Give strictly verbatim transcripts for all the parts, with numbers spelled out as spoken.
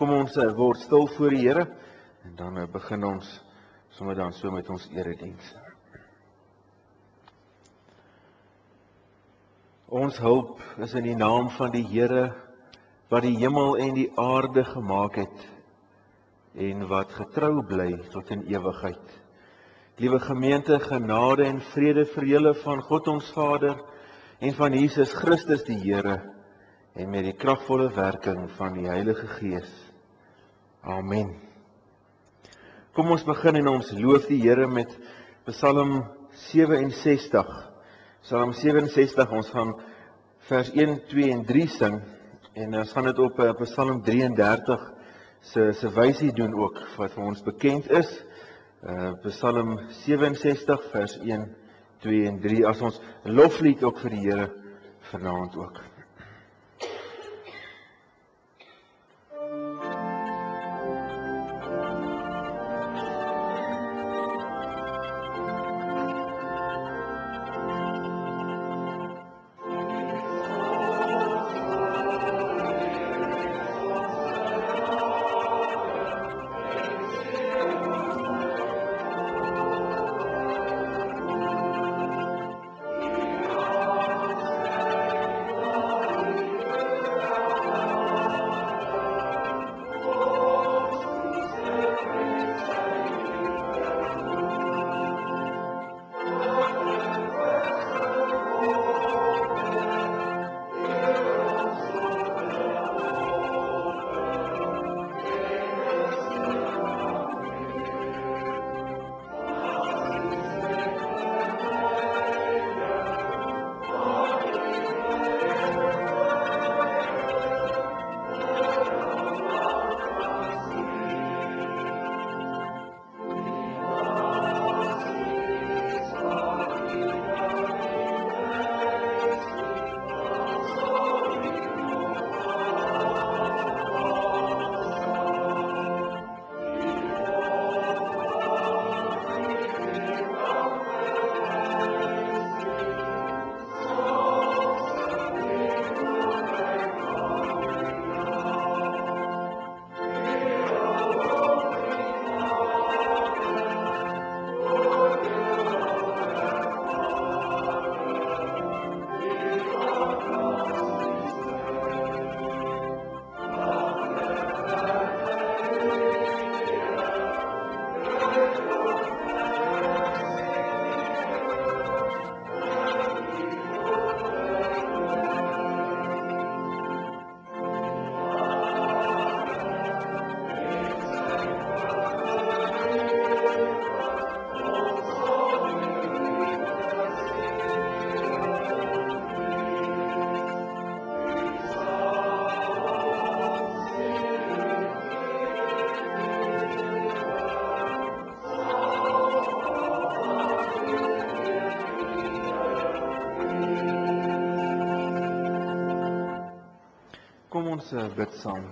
Kom ons uh, word stil voor die Here en dan uh, begin ons sommer dan so met ons erediens. Ons hulp is in die naam van die Here wat die hemel en die aarde gemaak het en wat getrou bly tot in ewigheid. Liewe gemeente, genade en vrede vir julle van God ons Vader en van Jesus Christus die Here en met die kragvolle werking van die Heilige Gees. Amen. Kom ons begin en ons loof die Here met Psalm sewe-en-sestig. Psalm sewe-en-sestig, ons gaan vers een, twee en drie sing en ons gaan dit op uh, Psalm drie-en-dertig se se wysie doen ook wat vir ons bekend is. Uh, Psalm sewe-en-sestig vers een, twee en drie as ons loflied ook vir die Here vanaand ook. Kom ons bid saam.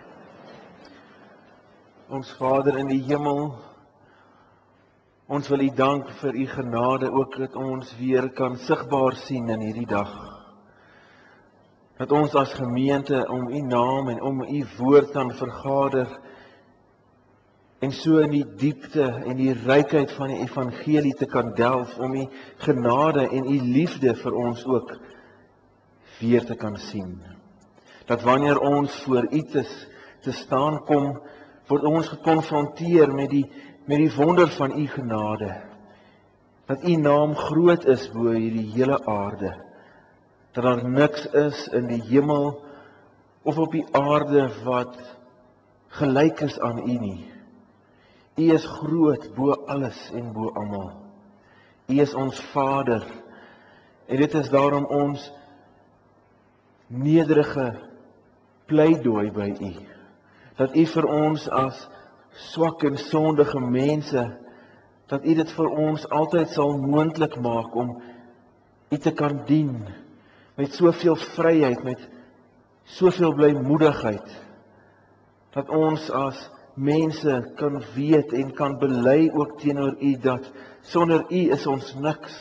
Ons Vader in die hemel, ons wil U dank vir U genade, ook dat ons weer kan sigbaar sien in hierdie dag. Dat ons as gemeente om U naam en om U woord kan vergader en so in die diepte en die rykheid van die evangelie te kan delf, om U genade en U liefde vir ons ook weer te kan sien. Dat wanneer ons voor U te, te staan kom, word ons gekonfronteer met die, met die wonder van U genade. Dat U naam groot is bo hierdie hele aarde. Dat daar niks is in die hemel of op die aarde wat gelyk is aan U nie. U is groot bo alles en bo almal. U is ons Vader. En dit is daarom ons nederige pleidooi by U, dat U vir ons as swak en sondige mense, dat U dit vir ons altyd sal moontlik maak om U te kan dien, met soveel vryheid, met soveel blymoedigheid, dat ons as mense kan weet en kan bely ook teenoor U, dat sonder U is ons niks.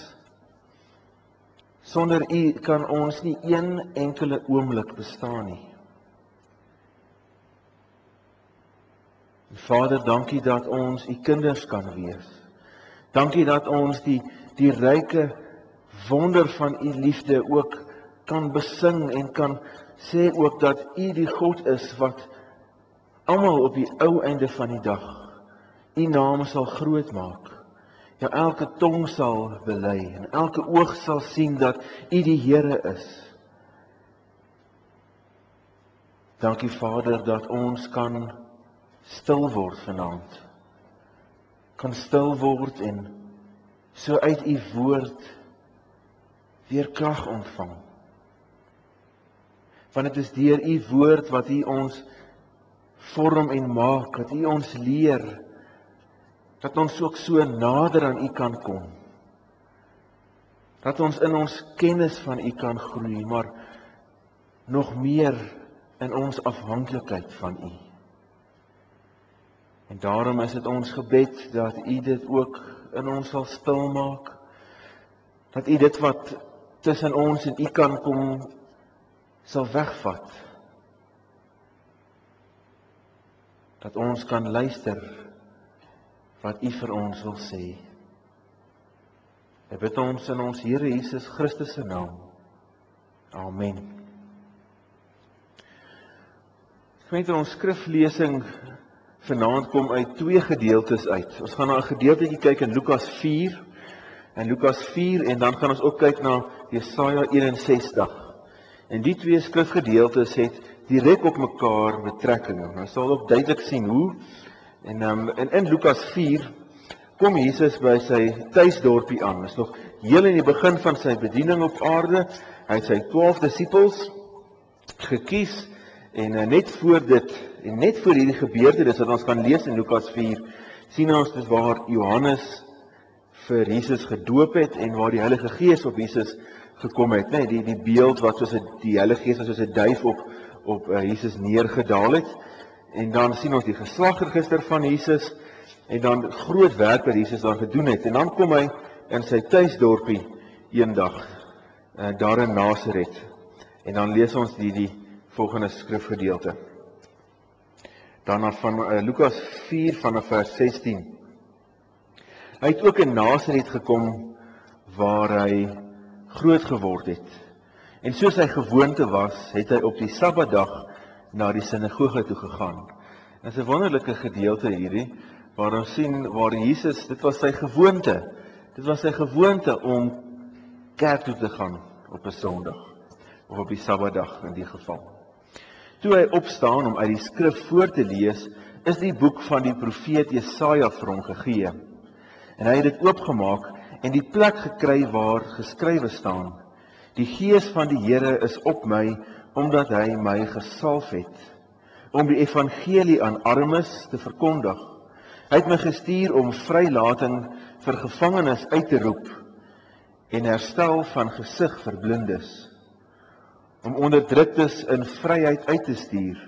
Sonder U kan ons nie een enkele oomblik bestaan nie. Vader, dankie dat ons u kinders kan wees. Dankie dat ons die, die ryke wonder van u liefde ook kan besing en kan sê ook dat u die God is wat almal op die ou einde van die dag u naam sal groot maak. Ja, elke tong sal bely en elke oog sal sien dat u die Here is. Dankie Vader dat ons kan stil word vanaand. Kan stil word en so uit u woord weer krag ontvang. Want dit is deur u woord wat u ons vorm en maak, dat u ons leer, dat ons ook so nader aan u kan kom. Dat ons in ons kennis van u kan groei, maar nog meer in ons afhanklikheid van u. En daarom is dit ons gebed dat u dit ook in ons sal stil maak, dat u dit wat tussen ons en u kan kom, sal wegvat. Dat ons kan luister wat u vir ons wil sê. Ek bid ons in ons Here Jesus Christus se naam. Amen. Gemeente, ons skriflesing vanaand kom uit twee gedeeltes uit. Ons gaan na 'n gedeeltetjie kyk in Lukas vier, en Lukas vier en dan gaan ons ook kyk na Jesaja eenensestig. En die twee skrifgedeeltes het direk op mekaar betrekking. Ons sal ook duidelik sien hoe. En um, in, in Lukas vier kom Jesus by sy tuisdorpie aan. Dit is nog heel in die begin van sy bediening op aarde. Hy het sy twaalf disippels gekies en uh, net voor dit en net voor hierdie gebeurte, dis wat ons gaan lees in Lukas vier, sien ons dis waar Johannes vir Jesus gedoop het en waar die Heilige Gees op Jesus gekom het, nee, die die beeld wat soos 'n die Heilige Gees soos 'n duif op op uh, Jesus neergedaal het. En dan sien ons die geslagregister van Jesus en dan groot werk wat Jesus dan gedoen het. En dan kom hy in sy tuisdorpie eendag uh, daar in Nasaret. En dan lees ons die die volgende skrifgedeelte. Daarna van uh, Lukas vier vanaf vers sestien. Hy het ook in Nasaret gekom waar hy groot geword het. En soos hy gewoonte was, het hy op die Sabbatdag na die sinagoge toe gegaan. Dit is 'n wonderlike gedeelte hierdie, waar ons sien waar Jesus, dit was sy gewoonte. Dit was sy gewoonte om kerk toe te gaan op 'n Sondag of op die Sabbatdag in die geval. Toe hy opstaan om uit die skrif voor te lees, is die boek van die profeet Jesaja vir hom gegee. En hy het dit oopgemaak en die plek gekry waar geskrywe staan: Die Gees van die Here is op my, omdat hy my gesalf het, om die evangelie aan armes te verkondig. Hy het my gestuur om vrylating vir gevangenes uit te roep en herstel van gesig vir blindes, om onderdruktes in vryheid uit te stuur,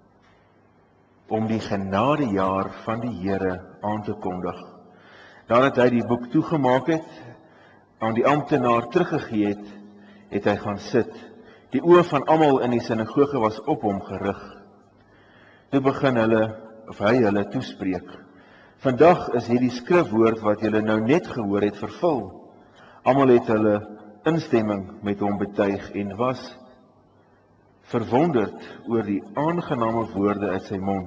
om die genadejaar van die Here aan te kondig. Nadat hy die boek toegemaak het, aan die amptenaar teruggegee het, het hy gaan sit. Die oë van almal in die sinagoge was op hom gerig. Toe begin hulle, of hy hulle toespreek: Vandag is hierdie skrifwoord wat julle nou net gehoor het vervul. Almal het hulle instemming met hom betuig en was verwonderd oor die aangename woorde uit sy mond.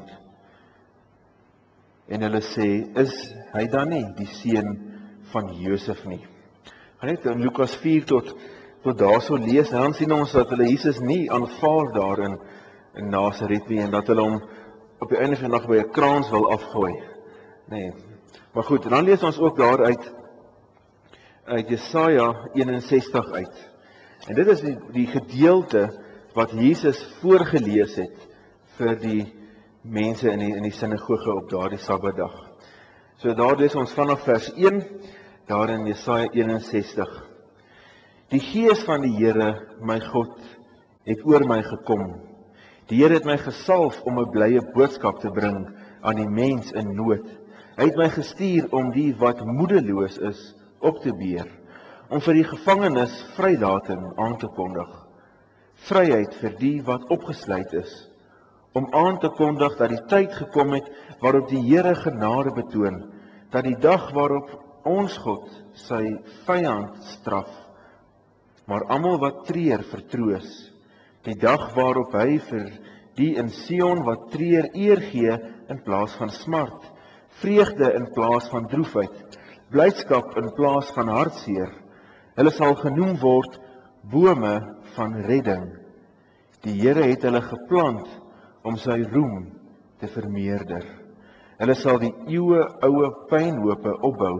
En hulle sê, is hy dan nie die seun van Josef nie? Gaan net in Lukas vier tot tot daarso lees, en dan sien ons dat hulle Jesus nie aanvaar daar in, in Nasaret nie, en dat hulle hom op die einde van die dag by 'n kraans wil afgooi. Nee. Maar goed, dan lees ons ook daar uit uit Jesaja eenensestig uit. En dit is die, die gedeelte wat Jesus voorgelees het vir die mense in die, in die sinagoge op daardie Sabbatdag. So daar lees ons vanaf vers een, daar in Jesaja eenensestig. Die Gees van die Here, my God, het oor my gekom. Die Here het my gesalf om 'n blye boodskap te bring aan die mens in nood. Hy het my gestuur om die wat moedeloos is op te beer, om vir die gevangenes vrylating aan te kondig, vryheid vir die wat opgesluit is, om aan te kondig dat die tyd gekom het waarop die Here genade betoon, dat die dag waarop ons God sy vyand straf, maar almal wat treur vertroos, die dag waarop hy vir die in Sion wat treur eer gee in plaas van smart, vreugde in plaas van droefheid, blydskap in plaas van hartseer. Hulle sal genoem word bome van redding. Die Here het hulle geplant om sy roem te vermeerder. Hulle sal die eeue oue pynhope opbou,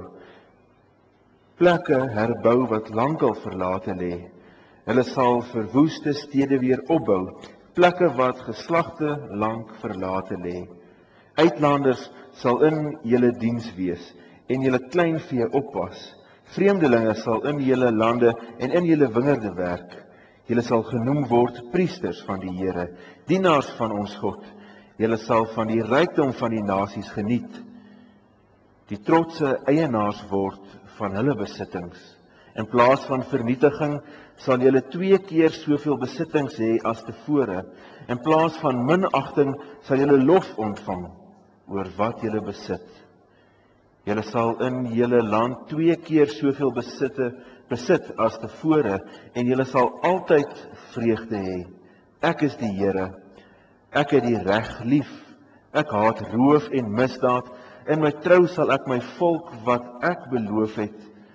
plekke herbou wat lankal verlate lê. Hulle sal verwoeste stede weer opbou, plekke wat geslagte lank verlate lê. Uitlanders sal in julle diens wees en julle kleinvee oppas. Vreemdelinge sal in julle lande en in julle wingerde werk. Julle sal genoem word priesters van die Here, dienaars van ons God. Julle sal van die rykdom van die nasies geniet, die trotse eienaars word van hulle besittings. In plaas van vernietiging sal julle twee keer soveel besittings hê as tevore. In plaas van minagting sal julle lof ontvang oor wat julle besit. Julle sal in julle land twee keer soveel besitte, besit as tevore, en julle sal altyd vreugde hê. Ek is die Here, ek het die reg lief, ek haat roof en misdaad, in my trou sal ek my volk wat ek beloof het,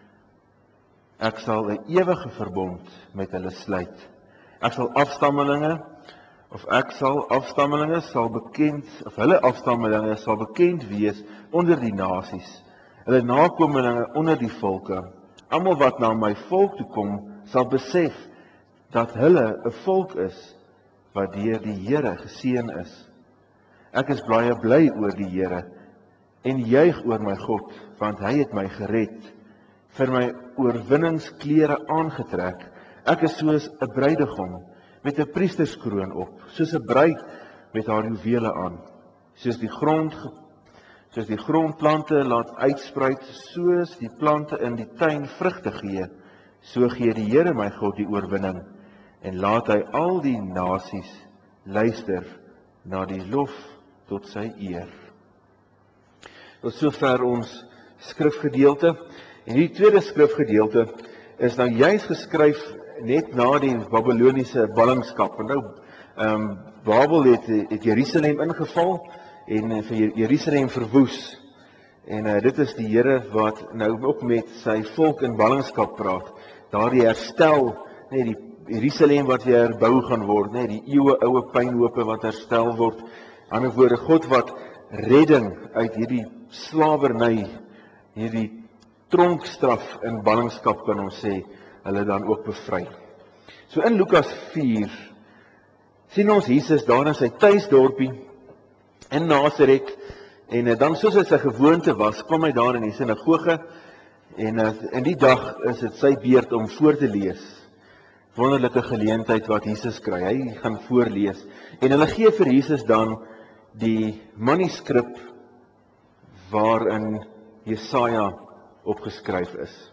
ek sal 'n ewige verbond met hulle sluit. Ek sal afstammelinge, of ek sal afstammelinge sal bekend, of hulle afstammelinge sal bekend wees onder die nasies, hulle nakomelinge onder die volke. Almal wat na my volk toe kom, sal besef dat hulle 'n volk is wat deur die Here geseën is. Ek is baie bly oor die Here en juig oor my God, want hy het my gered, vir my oorwinningsklere aangetrek. Ek is soos 'n bruidegom met 'n priesterskroon op, soos 'n bruid met haar juwele aan. Soos die grond soos die grondplante laat uitspruit, soos die plante in die tuin vrugte gee, so gee die Here my God die oorwinning en laat hy al die nasies luister na die lof tot sy eer. Tot sover ons skrifgedeelte. En die tweede skrifgedeelte is nou juist geskryf net na die Babyloniese ballingskap. En nou, um, Babel het, het Jerusalem ingeval en vir Jerusalem verwoes. En uh, dit is die Here wat nou ook met sy volk in ballingskap praat. Daar die herstel, nee, die Jerusalem wat weer herbou gaan word, nee, die eeue oue pynhope wat herstel word. Aan 'n ander woorde, God wat redding uit hierdie slawerny, hierdie tronkstraf in ballingskap, kan ons sê, hulle dan ook bevry. So in Lukas vier sien ons Jesus daar in sy tuisdorpie in Nasaret, en dan soos hy sy gewoonte was, kom hy daar in die sinagoge, en in die dag is dit sy beurt om voor te lees. Wonderlike geleentheid wat Jesus kry, hy gaan voorlees, en hulle gee vir Jesus dan die manuskrip waarin Jesaja opgeskryf is.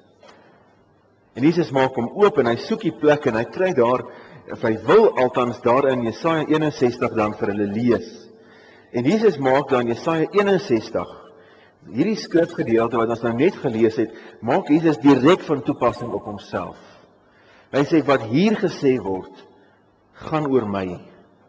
En Jesus maak hom oop en hy soek die plek en hy kry daar, of hy wil althans daar in Jesaja eenensestig dan vir hulle lees. En Jesus maak dan Jesaja eenensestig, hierdie skrifgedeelte wat ons nou net gelees het, maak Jesus direk van toepassing op homself. Hy sê wat hier gesê word, gaan oor my.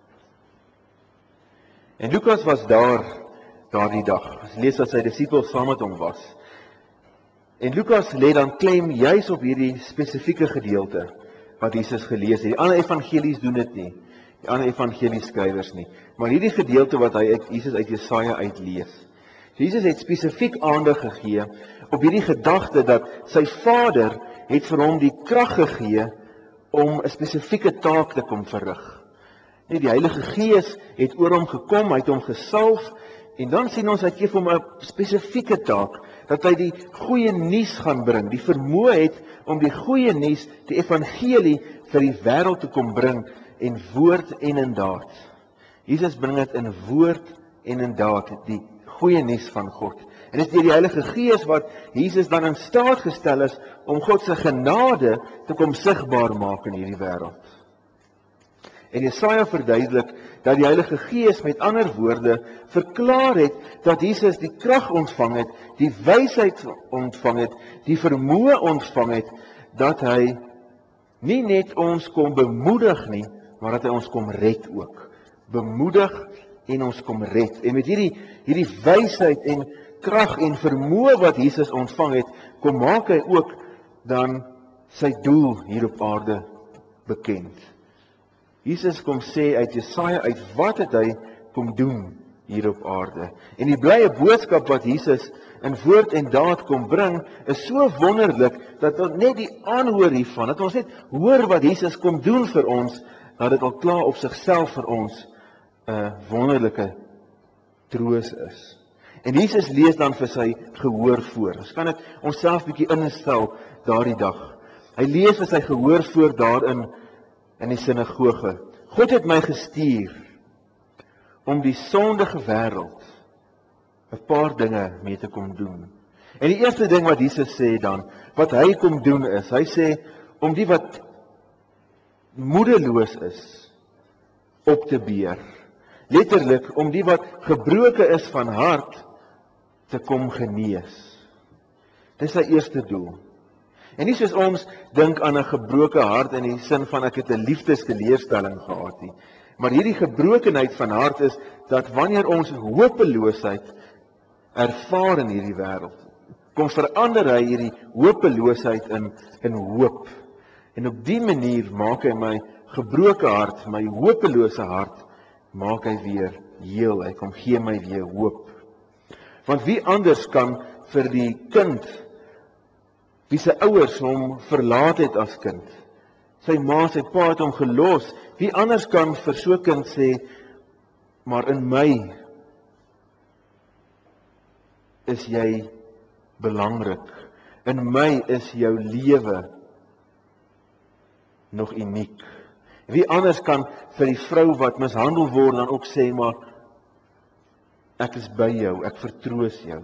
En Lukas was daar daardie dag. Ons lees dat sy disippels saam met hom was. En Lukas lê dan klem juis op hierdie spesifieke gedeelte wat Jesus gelees het. Die ander evangelies doen dit nie. Die ander evangelieskrywers nie. Maar hierdie gedeelte wat hy uit Jesus uit Jesaja uitlees. Jesus het spesifiek aandag gegee op hierdie gedagte dat sy Vader het vir hom die krag gegee om 'n spesifieke taak te kom verrig. Die Heilige Gees het oor hom gekom, hy het hom gesalf, en dan sien ons hy gee vir hom 'n spesifieke taak, dat hy die goeie nuus gaan bring, die vermoë het om die goeie nuus, die evangelie vir die wêreld te kom bring, in woord en in daad. Jesus bring dit in woord en in daad, die goeie nuus van God. En dit is deur die Heilige Gees wat Jesus dan in staat gestel is om God se genade te kom sigbaar maak in hierdie wêreld. En Jesaja verduidelik dat die Heilige Gees met ander woorde verklaar het dat Jesus die krag ontvang het, die wysheid ontvang het, die vermoë ontvang het, dat hy nie net ons kom bemoedig nie, maar dat hy ons kom red ook. Bemoedig en ons kom red. En met hierdie, hierdie wysheid en krag en vermoë wat Jesus ontvang het, kom maak hy ook dan sy doel hier op aarde bekend. Jesus kom sê uit Jesaja uit, wat het hy kom doen hier op aarde? En die blye boodskap wat Jesus in woord en daad kom bring, is so wonderlik, dat ons net die aanhoor hiervan, dat ons net hoor wat Jesus kom doen vir ons, dat dit al klaar op sigself vir ons 'n wonderlike troos is. En Jesus lees dan vir sy gehoor voor. Ons kan dit onsself bietjie instel daardie dag. Hy lees vir sy gehoor voor daarin in die sinagoge. God het my gestuur om die sondige wêreld 'n paar dinge mee te kom doen. En die eerste ding wat Jesus sê dan, wat hy kom doen is, hy sê om die wat moedeloos is op te beer. Letterlik om die wat gebroken is van hart te kom genees. Dis sy eerste doel. En nie soos ons dink aan 'n gebroke hart in die sin van ek het 'n liefdesteleurstelling gehad nie. Maar hierdie gebrokenheid van hart is dat wanneer ons hopeloosheid ervaar in hierdie wêreld, kom verander hy hierdie hopeloosheid in in hoop. En op die manier maak hy my gebroke hart, my hopelose hart, maak hy weer heel. Hy kom gee my weer hoop. Want wie anders kan vir die kind, wie sy ouers hom verlaat het as kind, sy ma, sy pa het hom gelos, wie anders kan vir so 'n kind sê, maar in my is jy belangrik, in my is jou lewe nog uniek. Wie anders kan vir die vrou wat mishandel word dan ook sê, maar ek is by jou, ek vertroos jou.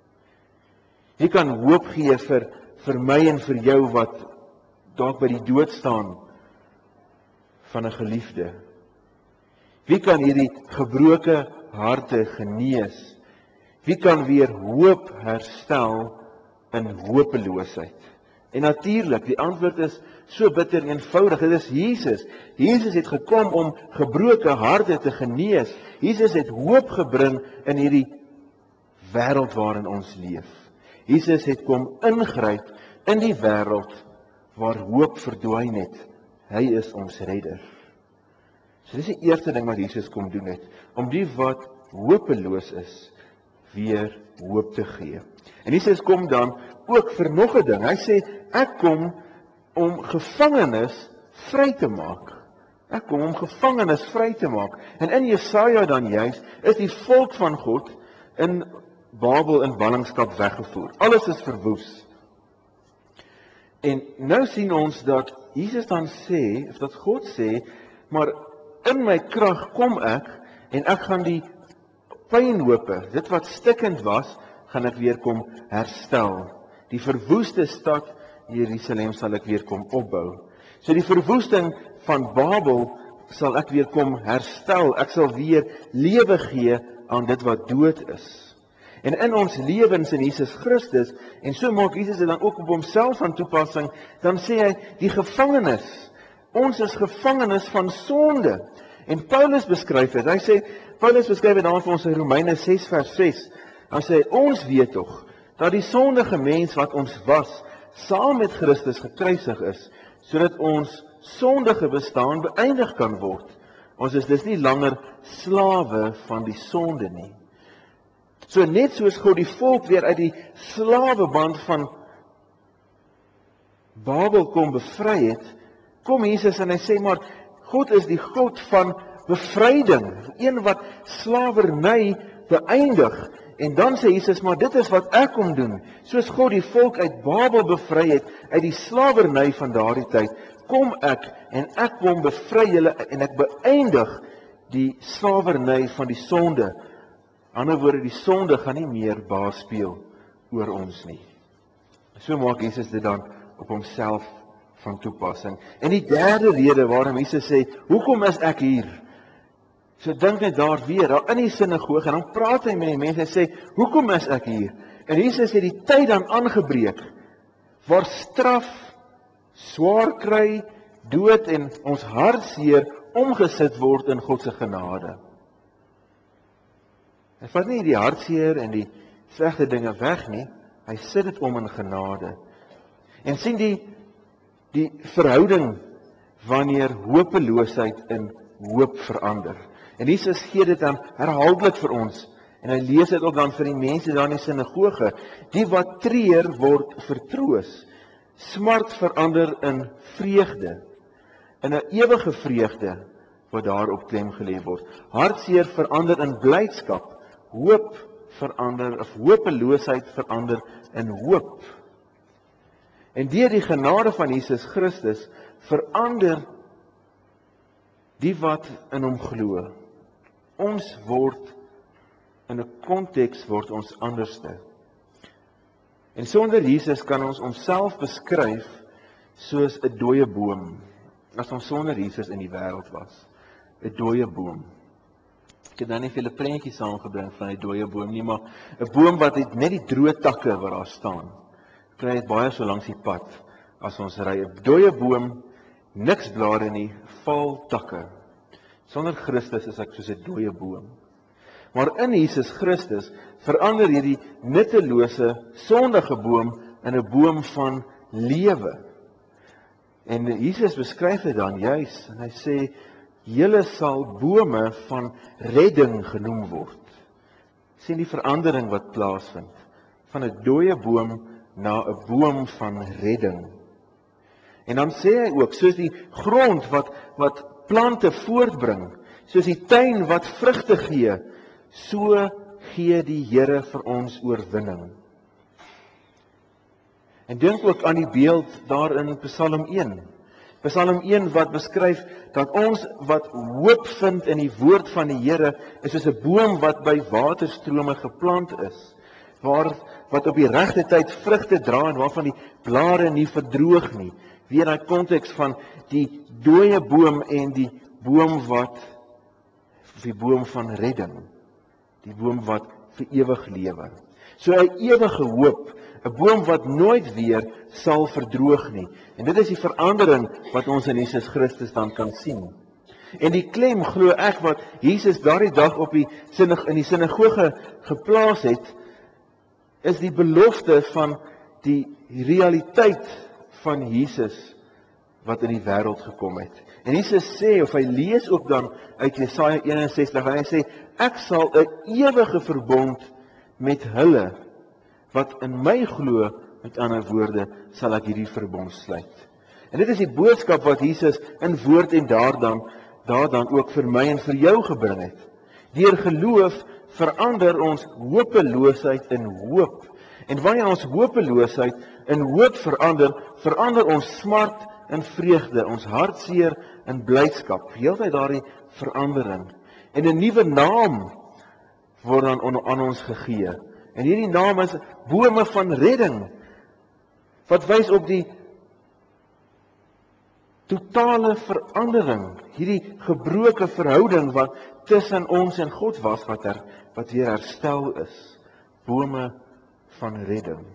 Wie kan hoop gee vir, vir my en vir jou wat dalk by die dood staan van 'n geliefde? Wie kan hierdie gebroke harte genees? Wie kan weer hoop herstel in hopeloosheid? En natuurlik, die antwoord is so bitter eenvoudig, dit is Jesus. Jesus het gekom om gebroke harte te genees. Jesus het hoop gebring in hierdie wêreld waarin ons leef. Jesus het kom ingryp in die wêreld waar hoop verdwyn het. Hy is ons redder. So dis die eerste ding wat Jesus kom doen het, om die wat hopeloos is, weer hoop te gee. En Jesus kom dan ook vir nog 'n ding. Hy sê, ek kom om gevangenes vry te maak. Ek kom om gevangenes vry te maak. En in Jesaja dan juist, is die volk van God in Babel in ballingskap weggevoer. Alles is verwoes. En nou sien ons dat Jesus dan sê, of dat God sê, maar in my krag kom ek, en ek gaan die pynhope, dit wat stikkend was, gaan ek weer kom herstel. Die verwoeste stad Jerusalem sal ek weer kom opbou. So die verwoesting van Babel sal ek weer kom herstel. Ek sal weer lewe gee aan dit wat dood is. En in ons lewens in Jesus Christus, en so maak Jesus dit dan ook op homself van toepassing, dan sê hy, die gevangenes, ons is gevangenes van sonde. En Paulus beskryf dit, hy sê, Paulus beskryf dit dan vir ons in Romeine ses vers ses, dan sê hy, ons weet tog, dat die sondige mens wat ons was, saam met Christus gekruisig is, sodat ons sondige bestaan beëindig kan word. Ons is dus nie langer slawe van die sonde nie. So net soos God die volk weer uit die slaweband van Babel kom bevry het, kom Jesus en hy sê, maar God is die God van bevryding, een wat slawerny beëindig. En dan sê Jesus, maar dit is wat ek kom doen. Soos God die volk uit Babel bevry het, uit die slawerny van daardie tyd, kom ek en ek kom bevry julle en ek beëindig die slawerny van die sonde. Ander woorde, die sonde gaan nie meer baas speel oor ons nie. So maak Jesus dit dan op homself van toepassing. En die derde rede waarom Jesus sê, hoekom is ek hier? So dink net daar weer, daar in die sinagoge, en dan praat hy met die mense, hy sê, hoekom is ek hier? En Jesus het die tyd dan aangebreek, waar straf, swaar kry, dood en ons hartseer omgesit word in God se genade. Hy vat nie die hartseer en die slegte dinge weg nie, hy sit dit om in genade. En sien die, die verhouding wanneer hopeloosheid in hoop verander. En Jesus gee dit dan herhaaldelik vir ons, en hy lees dit ook dan vir die mense daar in die sinagoge, die wat treur word vertroos, smart verander in vreugde, in 'n ewige vreugde wat daar op klem gelê word. Hartseer verander in blydskap, hoop verander, of hopeloosheid verander in hoop. En deur die genade van Jesus Christus verander die wat in hom glo. Ons word in 'n konteks word ons anderste. En sonder Jesus kan ons onsself beskryf soos 'n dooie boom. As ons sonder Jesus in die wêreld was, 'n dooie boom. Ek het nou nie vir julle prentjies saamgebring van 'n dooie boom nie, maar 'n boom wat het net die droë takke wat daar staan. Kry dit baie so langs die pad as ons ry. 'n Dooie boom, niks blare nie, val takke. Sonder Christus is ek soos 'n dooie boom. Maar in Jesus Christus verander hierdie nuttelose, sondige boom in 'n boom van lewe. En Jesus beskryf dit dan juis, en hy sê, julle sal bome van redding genoem word. Sien die verandering wat plaasvind, van 'n dooie boom na 'n boom van redding. En dan sê hy ook, soos die grond wat, wat plante voortbring, soos die tuin wat vrugte gee, so gee die Here vir ons oorwinning. En dink ook aan die beeld daar in Psalm een. Psalm een wat beskryf dat ons wat hoop vind in die woord van die Here is soos 'n boom wat by waterstrome geplant is, waar wat op die regte tyd vrugte dra en waarvan die blare nie verdroog nie. Weer in die konteks van die dooie boom en die boom wat die boom van redding, die boom wat vir ewig lewe. So 'n ewige hoop, 'n boom wat nooit weer sal verdroog nie. En dit is die verandering wat ons in Jesus Christus dan kan sien. En die klem, glo ek, wat Jesus daardie dag op die in die sinagoge geplaas het, is die belofte van die realiteit van Jesus wat in die wêreld gekom het. En Jesus sê, of hy lees ook dan uit Jesaja een en sestig, en hy sê, ek sal 'n ewige verbond met hulle wat in my glo, met ander woorde, sal ek hierdie verbond sluit. En dit is die boodskap wat Jesus in woord en daad dan, daar dan ook vir my en vir jou gebring het. Deur geloof verander ons hopeloosheid in hoop. En wanneer ons hopeloosheid in hoop verander, verander ons smart in vreugde, ons hartseer in blydskap. Heeltyd daardie verandering. En 'n nuwe naam word dan aan ons gegee. En hierdie naam is bome van redding, wat wys op die totale verandering, hierdie gebroke verhouding wat tussen ons en God was, wat, er, wat weer herstel is. Bome van redding.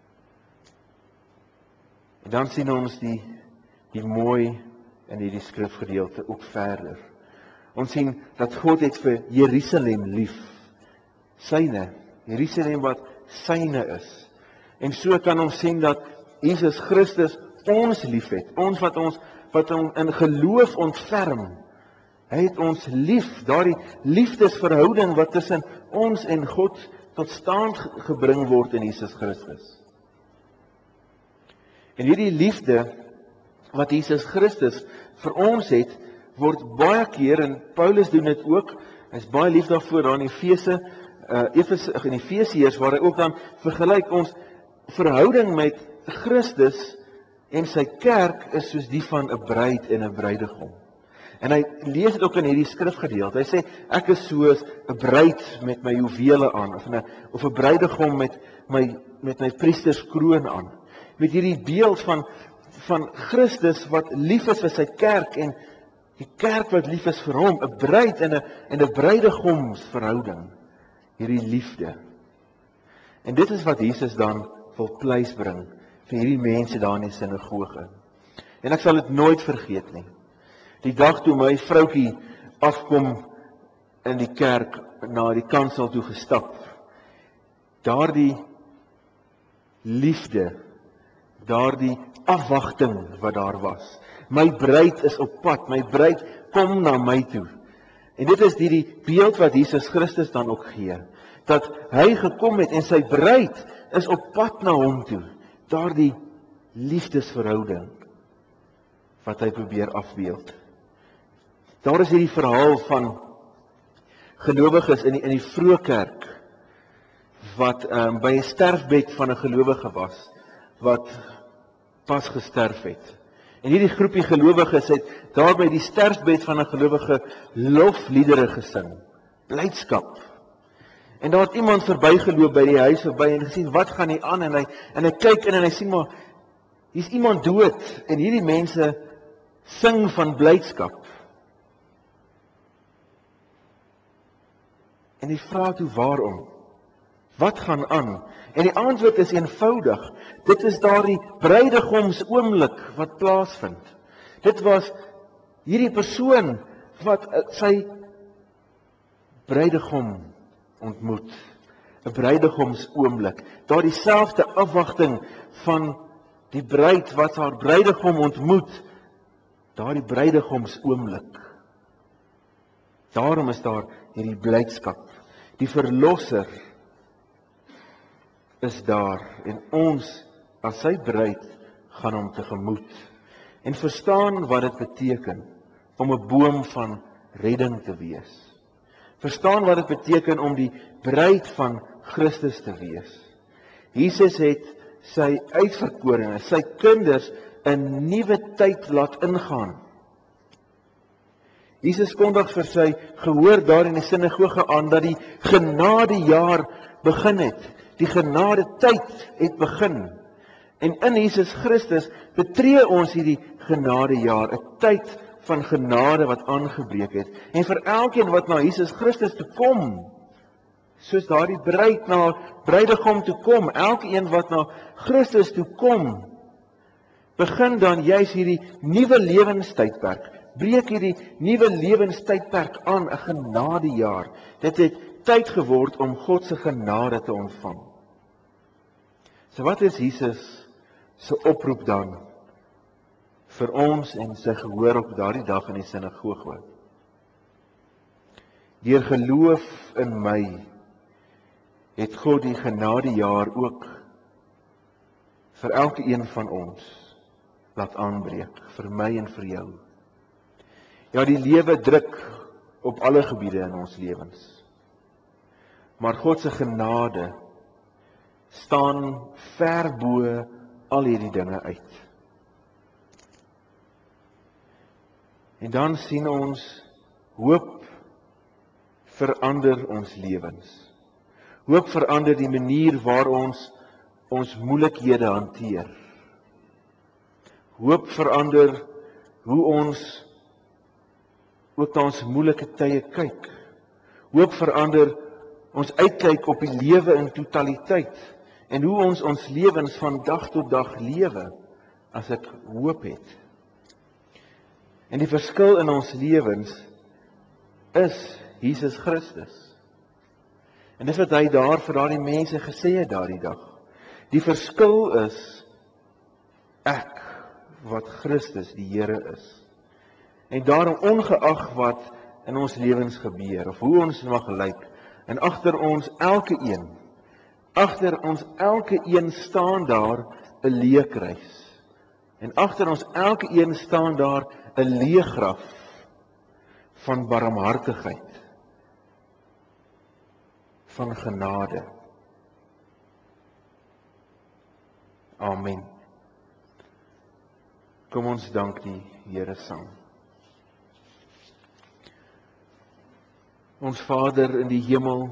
En dan sien ons die, die mooi in hierdie skrifgedeelte ook verder. Ons sien dat God het vir Jerusalem lief. Syne, Jerusalem wat syne is. En so kan ons sien dat Jesus Christus ons liefhet, ons wat ons wat ons in geloof ontferm. Hy het ons lief, daardie liefdesverhouding wat tussen ons en God tot stand gebring word in Jesus Christus. En hierdie liefde wat Jesus Christus vir ons het, word baie keer, en Paulus doen dit ook, hy is baie lief daarvoor daar in Efese, uh, Efese, in Efesiërs, waar hy ook dan vergelyk ons verhouding met Christus en sy kerk is soos die van 'n bruid en 'n bruidegom. En hy lees dit ook in hierdie skrifgedeelte. Hy sê, ek is soos 'n bruid met my juwele aan, of 'n of 'n bruidegom met my met my priesterskroon aan. Met hierdie beeld van van Christus wat lief is vir sy kerk en Die kerk wat lief is vir hom, 'n bruid en 'n en 'n bruidegomsverhouding, hierdie liefde. En dit is wat Jesus dan wil pleis bring vir hierdie mense daar in die sinagoge. En ek sal dit nooit vergeet nie. Die dag toe my vroutjie afkom in die kerk, na die kansel toe gestap, daardie liefde, daardie afwagting wat daar was. My bruid is op pad, my bruid kom na my toe. En dit is die, die beeld wat Jesus Christus dan ook gee, dat hy gekom het en sy bruid is op pad na hom toe. Daardie liefdesverhouding wat hy probeer afbeeld. Daar is hierdie verhaal van gelowiges in die, in die vroeë kerk, wat um, by 'n sterfbed van 'n gelowige was, wat pas gesterf het. En hierdie groepie gelowiges het daar by die sterfbed van 'n gelowige lofliedere gesing, blydskap. En daar het iemand verbygeloop by die huis verby en gesien, wat gaan hier aan? En hy, en hy kyk in en hy sien maar, hier's iemand dood, en hierdie mense sing van blydskap. En hy vra toe waarom? Wat gaan aan? En die antwoord is eenvoudig. Dit is daardie bruidegoms oomblik wat plaasvind. Dit was hierdie persoon wat sy bruidegom ontmoet. 'n Bruidegoms oomblik. Daardie selfde afwagting van die bruid wat haar bruidegom ontmoet. Daardie bruidegoms oomblik. Daarom is daar hierdie blydskap. Die verlosser is daar en ons as sy bruid gaan hom tegemoet en verstaan wat dit beteken om 'n boom van redding te wees. Verstaan wat dit beteken om die bruid van Christus te wees. Jesus het sy uitverkorenes, sy kinders 'n nuwe tyd laat ingaan. Jesus kondig vir sy gehoor daar in die sinagoge aan dat die genadejaar begin het. Die genade tyd het begin. En in Jesus Christus betree ons hierdie genadejaar, 'n tyd van genade wat aangebreek het. En vir elkeen wat na Jesus Christus toe kom, soos daardie bruid na bruidegom toe kom, elkeen wat na Christus toe kom, begin dan juis hierdie nuwe lewenstydperk, breek hierdie nuwe lewenstydperk aan, 'n genadejaar. Dit het tyd geword om God se genade te ontvang. So wat is Jesus se oproep dan vir ons en sy gehoor op daardie dag in die sinagoge? Deur geloof in my het God die genadejaar ook vir elke een van ons laat aanbreek, vir my en vir jou. Ja, die lewe druk op alle gebiede in ons lewens. Maar God se genade staan ver bo al hierdie dinge uit. En dan sien ons hoop verander ons lewens. Hoop verander die manier waar ons ons moeilikhede hanteer. Hoop verander hoe ons ook na ons moeilike tye kyk. Hoop verander ons uitkyk op die lewe in totaliteit en hoe ons ons lewens van dag tot dag lewe as ek hoop het. En die verskil in ons lewens is Jesus Christus. En dis wat hy daar vir daardie mense gesê het daardie dag. Die verskil is ek wat Christus die Here is. En daarom ongeag wat in ons lewens gebeur of hoe ons mag lyk, en agter ons elke een, agter ons elke een staan daar 'n leekruis. En agter ons elke een staan daar 'n leegraf van barmhartigheid, van genade. Amen. Kom ons dank die Here saam. Ons Vader in die hemel,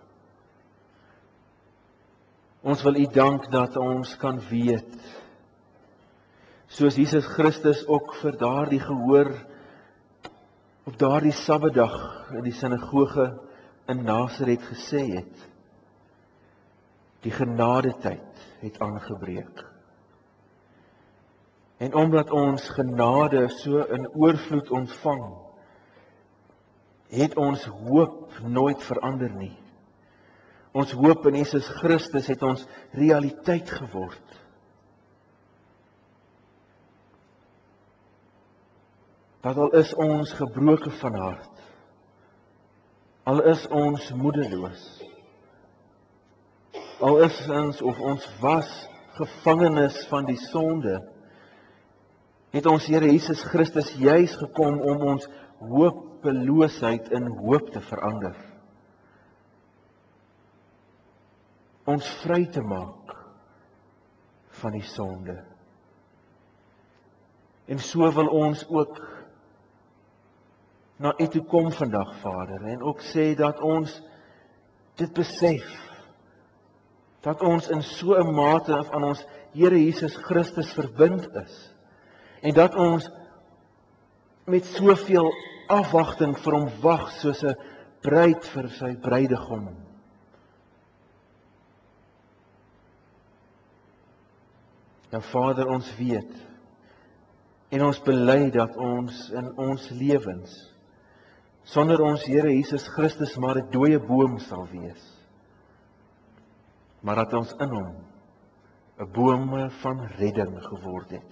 ons wil U dank dat ons kan weet, soos Jesus Christus ook vir daardie gehoor op daardie Sabbatdag in die sinagoge in Nasaret gesê het, die genadetyd het aangebreek. En omdat ons genade so in oorvloed ontvang, het ons hoop nooit verander nie. Ons hoop in Jesus Christus het ons realiteit geword. Dat al is ons gebroken van hart, al is ons moedeloos, al is ons of ons was gevangenes van die sonde, het ons Here Jesus Christus juis gekom om ons hopeloosheid in hoop te verander. Ons vry te maak van die sonde. En so wil ons ook na U toe kom vandag, Vader, en ook sê dat ons dit besef, dat ons in so 'n mate aan ons Here Jesus Christus verbind is, en dat ons met soveel afwagting vir hom wag, soos 'n bruid vir sy bruidegom. Nou Vader, ons weet, en ons bely dat ons in ons lewens, sonder ons Here Jesus Christus maar 'n dooie boom sal wees, maar dat ons in hom 'n bome van redding geword het.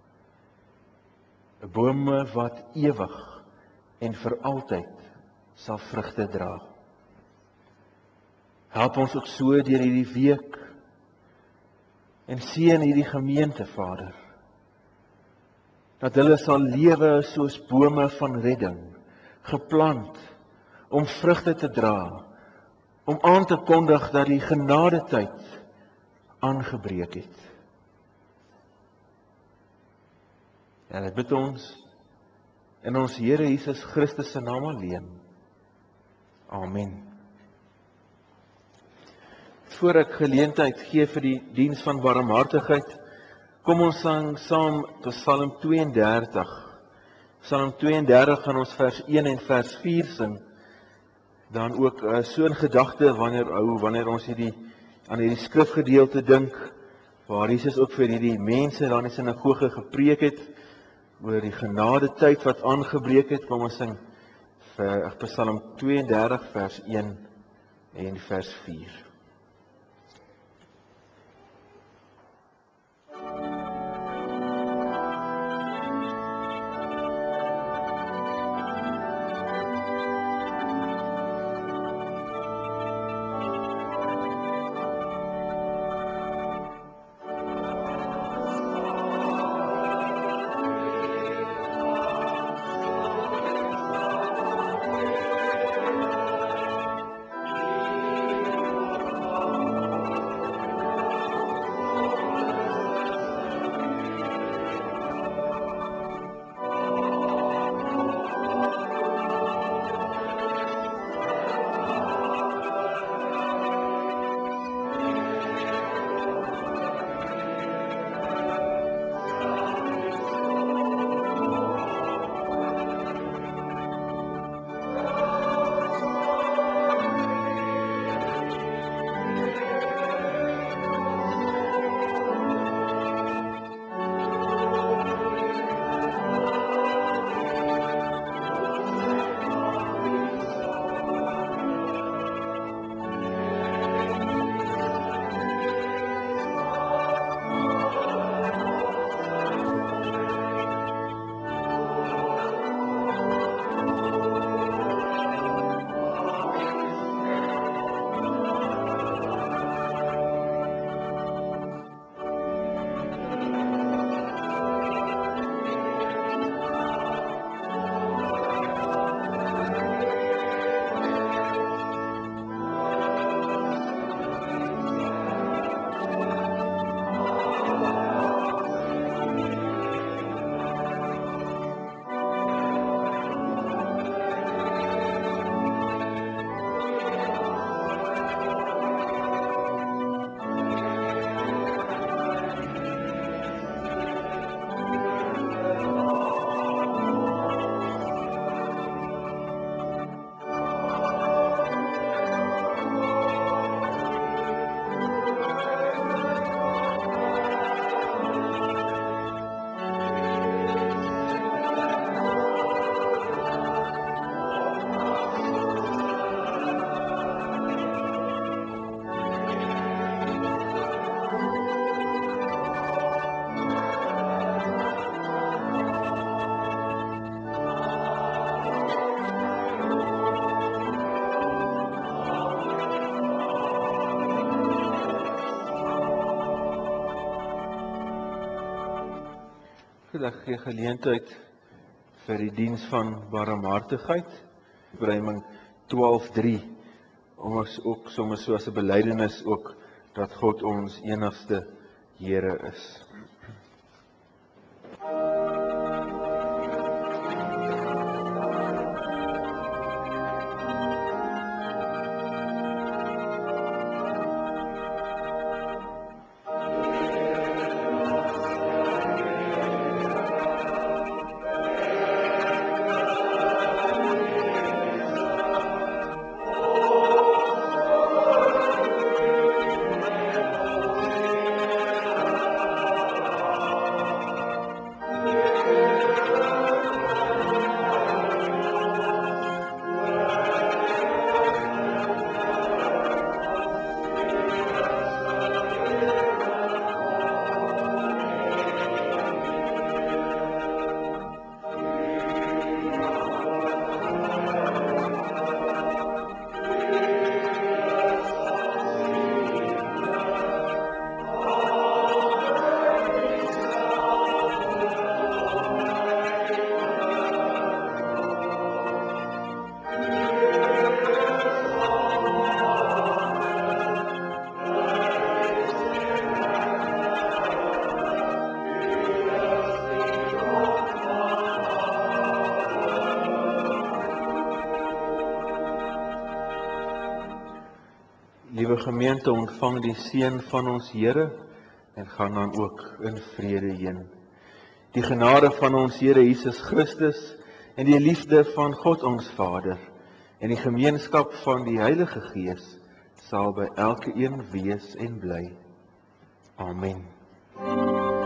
'n Bome wat ewig en vir altyd sal vrugte dra. Help ons ook so deur hierdie week en seën hierdie gemeente, Vader, dat hulle sal lewe soos bome van redding, geplant om vrugte te dra, om aan te kondig dat die genadetyd aangebreek het. En dit bid ons in ons Here Jesus Christus se naam alleen. Amen. Voor ek geleentheid gee vir die diens van barmhartigheid, kom ons sang saam tot Psalm twee en dertig. Psalm twee en dertig gaan ons vers een en vers vier sing. Dan ook uh, so 'n gedagte wanneer ou wanneer ons hierdie aan hierdie skrifgedeelte dink, waar Jesus ook vir hierdie mense dan in die sinagoge gepreek het oor die genadetyd wat aangebreek het. Kom ons sing vir Psalm twee en dertig vers een en vers vier. vanoggend. Ek gee geleentheid vir die diens van barmhartigheid, Hebreërs twaalf drie, om ons ook sommer so as 'n belydenis ook dat God ons enigste Here is. Liewe gemeente, ontvang die seën van ons Here en gaan dan ook in vrede heen. Die genade van ons Here Jesus Christus en die liefde van God ons Vader en die gemeenskap van die Heilige Gees sal by elke een wees en bly. Amen.